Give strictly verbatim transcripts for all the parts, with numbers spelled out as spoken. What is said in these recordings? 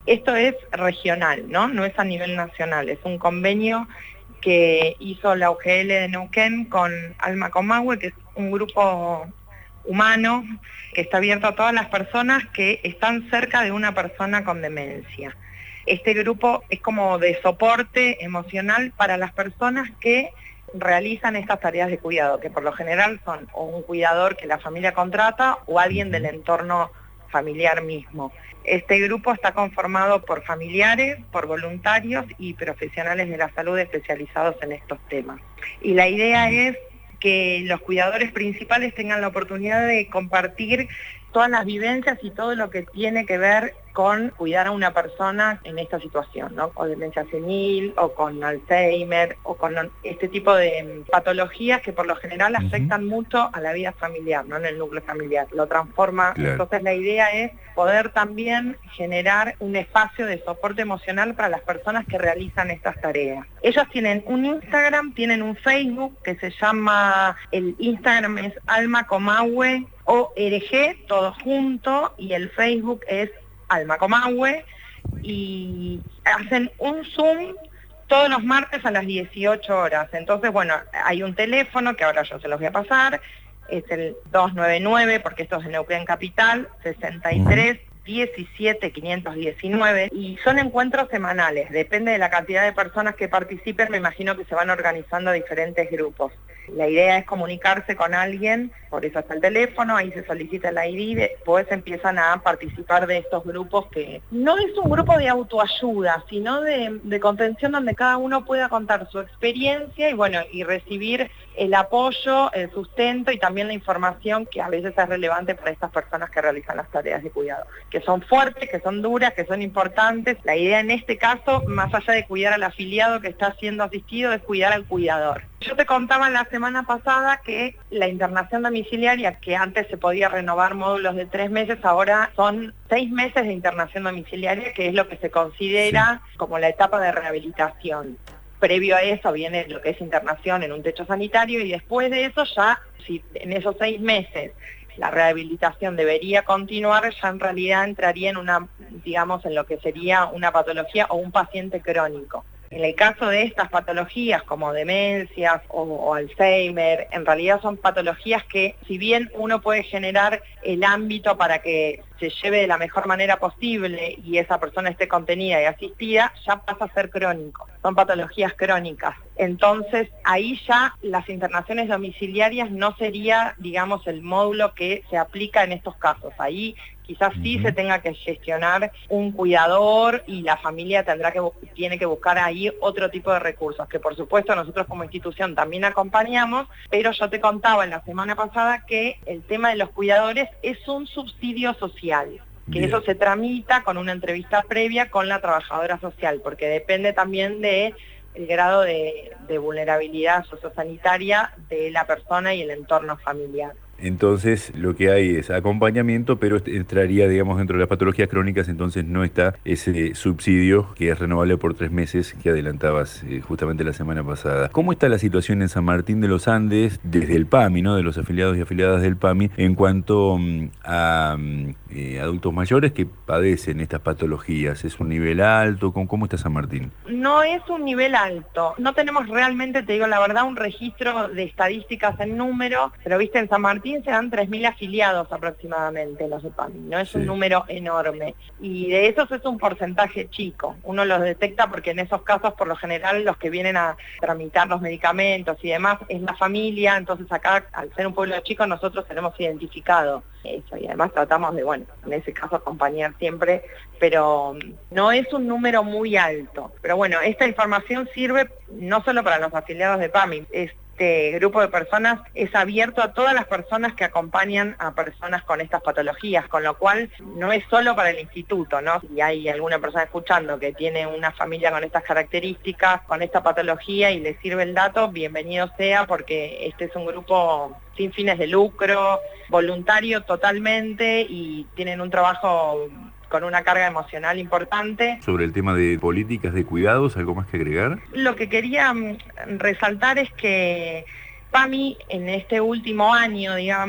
Esto es regional, ¿no? No es a nivel nacional, es un convenio que hizo la U G L de Neuquén con Alma Comahue, que es un grupo humano que está abierto a todas las personas que están cerca de una persona con demencia. Este grupo es como de soporte emocional para las personas que realizan estas tareas de cuidado, que por lo general son o un cuidador que la familia contrata o alguien del entorno familiar mismo. Este grupo está conformado por familiares, por voluntarios y profesionales de la salud especializados en estos temas. Y la idea es que los cuidadores principales tengan la oportunidad de compartir todas las vivencias y todo lo que tiene que ver con cuidar a una persona en esta situación, ¿no? O demencia senil, o con Alzheimer, o con este tipo de patologías que por lo general afectan uh-huh. mucho a la vida familiar, no en el núcleo familiar, lo transforma. Claro. Entonces la idea es poder también generar un espacio de soporte emocional para las personas que realizan estas tareas. Ellos tienen un Instagram, tienen un Facebook que se llama, el Instagram es Alma Comahue O R G, todo junto, y el Facebook es Alma Comahue, y hacen un Zoom todos los martes a las dieciocho horas. Entonces, bueno, hay un teléfono que ahora yo se los voy a pasar, es el dos nueve nueve, porque esto es de Neuquén Capital, sesenta y tres diecisiete quinientos diecinueve, y son encuentros semanales, depende de la cantidad de personas que participen, me imagino que se van organizando diferentes grupos. La idea es comunicarse con alguien, por eso está el teléfono, ahí se solicita el I D, después empiezan a participar de estos grupos que no es un grupo de autoayuda, sino de, de contención donde cada uno pueda contar su experiencia y bueno, y recibir el apoyo, el sustento y también la información que a veces es relevante para estas personas que realizan las tareas de cuidado, que son fuertes, que son duras, que son importantes. La idea en este caso, más allá de cuidar al afiliado que está siendo asistido, es cuidar al cuidador. Yo te contaba la semana pasada que la internación domiciliaria, que antes se podía renovar módulos de tres meses, ahora son seis meses de internación domiciliaria, que es lo que se considera sí. como la etapa de rehabilitación. Previo a eso viene lo que es internación en un techo sanitario y después de eso ya, si en esos seis meses la rehabilitación debería continuar, ya en realidad entraría en una, digamos, en lo que sería una patología o un paciente crónico. En el caso de estas patologías como demencias o, o Alzheimer, en realidad son patologías que, si bien uno puede generar el ámbito para que se lleve de la mejor manera posible y esa persona esté contenida y asistida, ya pasa a ser crónico. Son patologías crónicas. Entonces, ahí ya las internaciones domiciliarias no sería, digamos, el módulo que se aplica en estos casos. Ahí quizás sí uh-huh. se tenga que gestionar un cuidador y la familia tendrá que tiene que buscar ahí otro tipo de recursos, que por supuesto nosotros como institución también acompañamos, pero yo te contaba en la semana pasada que el tema de los cuidadores es un subsidio social, que Bien. Eso se tramita con una entrevista previa con la trabajadora social, porque depende también de el grado de, de vulnerabilidad sociosanitaria de la persona y el entorno familiar. Entonces lo que hay es acompañamiento, pero entraría, digamos, dentro de las patologías crónicas, entonces no está ese subsidio que es renovable por tres meses que adelantabas eh, justamente la semana pasada. ¿Cómo está la situación en San Martín de los Andes desde el PAMI, ¿no? de los afiliados y afiliadas del PAMI, en cuanto um, a um, eh, adultos mayores que padecen estas patologías? ¿Es un nivel alto? ¿Cómo, cómo está San Martín? No es un nivel alto. No tenemos realmente, te digo la verdad, un registro de estadísticas en número, pero viste, en San Martín se dan tres mil afiliados aproximadamente los de PAMI, no es sí. un número enorme, y de esos es un porcentaje chico, uno los detecta porque en esos casos por lo general los que vienen a tramitar los medicamentos y demás es la familia, entonces acá al ser un pueblo chico nosotros tenemos identificado eso y además tratamos de, bueno, en ese caso acompañar siempre, pero no es un número muy alto, pero bueno, esta información sirve no solo para los afiliados de PAMI, es Este grupo de personas es abierto a todas las personas que acompañan a personas con estas patologías, con lo cual no es solo para el instituto, ¿no? Si hay alguna persona escuchando que tiene una familia con estas características, con esta patología y le sirve el dato, bienvenido sea, porque este es un grupo sin fines de lucro, voluntario totalmente y tienen un trabajo con una carga emocional importante. Sobre el tema de políticas de cuidados, ¿algo más que agregar? Lo que quería resaltar es que PAMI en este último año, digamos,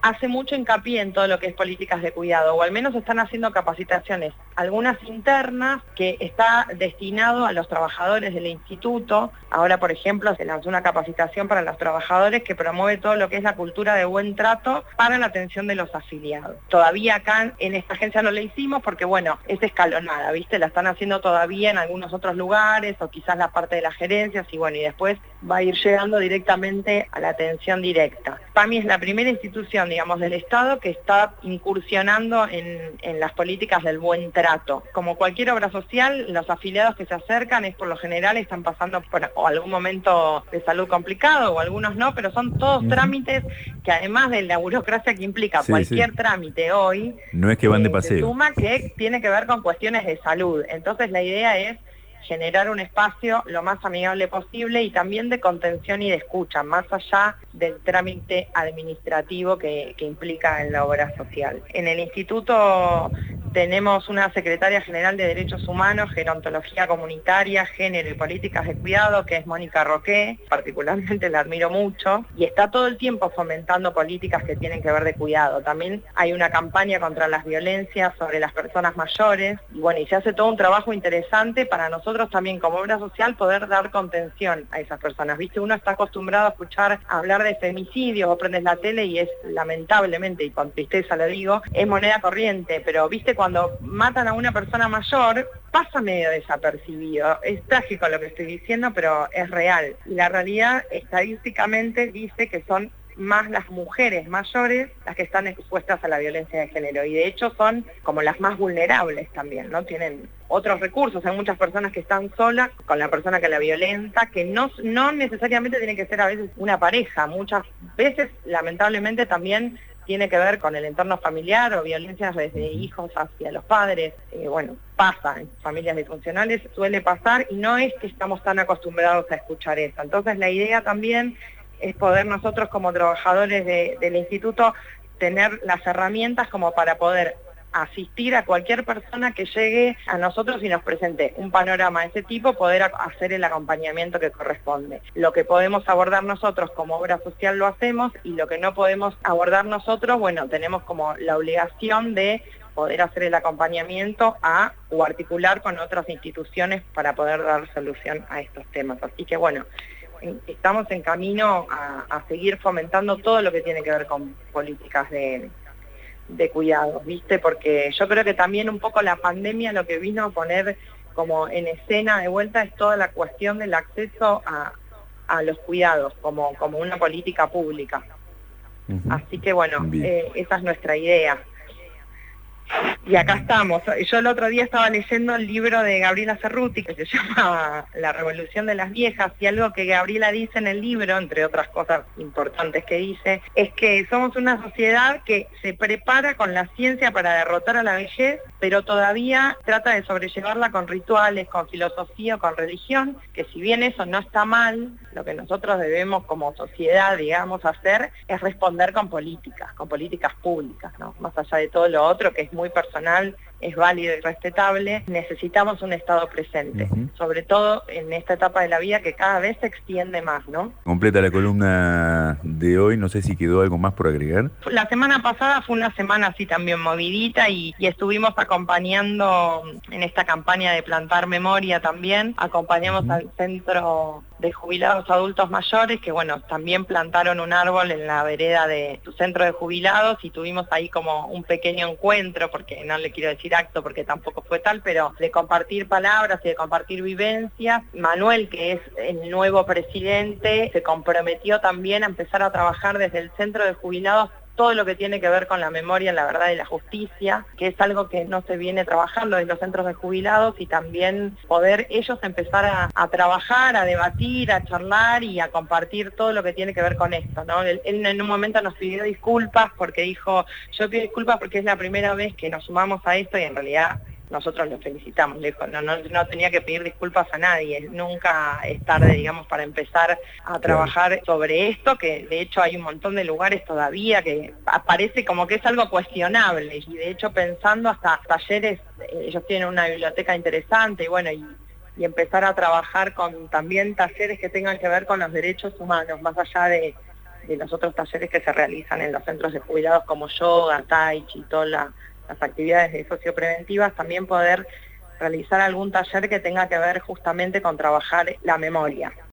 hace mucho hincapié en todo lo que es políticas de cuidado, o al menos están haciendo capacitaciones, algunas internas, que está destinado a los trabajadores del instituto. Ahora, por ejemplo, se lanzó una capacitación para los trabajadores que promueve todo lo que es la cultura de buen trato para la atención de los afiliados. Todavía acá en esta agencia no la hicimos porque, bueno, es escalonada, ¿viste? La están haciendo todavía en algunos otros lugares, o quizás la parte de las gerencias, y bueno, y después va a ir llegando directamente a la atención directa. PAMI es la primera institución, digamos, del Estado que está incursionando en, en las políticas del buen trato. Como cualquier obra social, los afiliados que se acercan es por lo general están pasando por o algún momento de salud complicado, o algunos no, pero son todos uh-huh. trámites que, además de la burocracia que implica sí, cualquier sí. trámite hoy, no es que van de eh, paseo. Se suma que tiene que ver con cuestiones de salud. Entonces la idea es generar un espacio lo más amigable posible y también de contención y de escucha, más allá del trámite administrativo que, que implica en la obra social. En el instituto tenemos una secretaria general de Derechos Humanos, Gerontología Comunitaria, Género y Políticas de Cuidado, que es Mónica Roqué, particularmente la admiro mucho, y está todo el tiempo fomentando políticas que tienen que ver de cuidado. También hay una campaña contra las violencias sobre las personas mayores, y bueno, y se hace todo un trabajo interesante para nosotros también como obra social poder dar contención a esas personas. Viste, uno está acostumbrado a escuchar hablar de femicidios, o prendes la tele y es, lamentablemente, y con tristeza lo digo, es moneda corriente, pero viste, cuando matan a una persona mayor, pasa medio desapercibido. Es trágico lo que estoy diciendo, pero es real. Y la realidad estadísticamente dice que son más las mujeres mayores las que están expuestas a la violencia de género, y de hecho son como las más vulnerables también, ¿no? Tienen otros recursos, hay muchas personas que están solas con la persona que la violenta, que no, no necesariamente tiene que ser a veces una pareja, muchas veces lamentablemente también tiene que ver con el entorno familiar o violencias desde hijos hacia los padres. Eh, bueno, pasa en familias disfuncionales, suele pasar, y no es que estamos tan acostumbrados a escuchar eso. Entonces la idea también es poder nosotros como trabajadores de, del instituto tener las herramientas como para poder asistir a cualquier persona que llegue a nosotros y nos presente un panorama de ese tipo, poder hacer el acompañamiento que corresponde. Lo que podemos abordar nosotros como obra social lo hacemos, y lo que no podemos abordar nosotros, bueno, tenemos como la obligación de poder hacer el acompañamiento a o articular con otras instituciones para poder dar solución a estos temas. Así que bueno, estamos en camino a, a seguir fomentando todo lo que tiene que ver con políticas de, de cuidados, ¿viste? Porque yo creo que también un poco la pandemia lo que vino a poner como en escena de vuelta es toda la cuestión del acceso a, a los cuidados como, como una política pública. Uh-huh. Así que bueno, eh, esa es nuestra idea. Y acá estamos. Yo el otro día estaba leyendo el libro de Gabriela Cerruti, que se llama La Revolución de las Viejas, y algo que Gabriela dice en el libro, entre otras cosas importantes que dice, es que somos una sociedad que se prepara con la ciencia para derrotar a la vejez, pero todavía trata de sobrellevarla con rituales, con filosofía o con religión, que si bien eso no está mal, lo que nosotros debemos como sociedad, digamos, hacer es responder con políticas, con políticas públicas, ¿no? Más allá de todo lo otro que es muy personal, es válido y respetable, necesitamos un Estado presente, uh-huh. sobre todo en esta etapa de la vida que cada vez se extiende más, ¿no? Completa la columna de hoy, no sé si quedó algo más por agregar. La semana pasada fue una semana así también movidita, y, y estuvimos acompañando en esta campaña de plantar memoria también, acompañamos uh-huh. al Centro de Jubilados Adultos Mayores, que bueno, también plantaron un árbol en la vereda de su centro de jubilados, y tuvimos ahí como un pequeño encuentro, porque no le quiero decir acto porque tampoco fue tal, pero de compartir palabras y de compartir vivencias. Manuel, que es el nuevo presidente, se comprometió también a empezar a trabajar desde el centro de jubilados todo lo que tiene que ver con la memoria, la verdad y la justicia, que es algo que no se viene trabajando en los centros de jubilados, y también poder ellos empezar a, a trabajar, a debatir, a charlar y a compartir todo lo que tiene que ver con esto, ¿no? Él, él en un momento nos pidió disculpas porque dijo, yo pido disculpas porque es la primera vez que nos sumamos a esto, y en realidad nosotros lo felicitamos, le dijo, no, no, no tenía que pedir disculpas a nadie, nunca es tarde, digamos, para empezar a trabajar claro. sobre esto, que de hecho hay un montón de lugares todavía que aparece como que es algo cuestionable, y de hecho pensando hasta talleres, ellos tienen una biblioteca interesante, y bueno, y, y empezar a trabajar con también talleres que tengan que ver con los derechos humanos, más allá de de los otros talleres que se realizan en los centros de jubilados como yoga, tai chi, todas la, las actividades de sociopreventivas, también poder realizar algún taller que tenga que ver justamente con trabajar la memoria.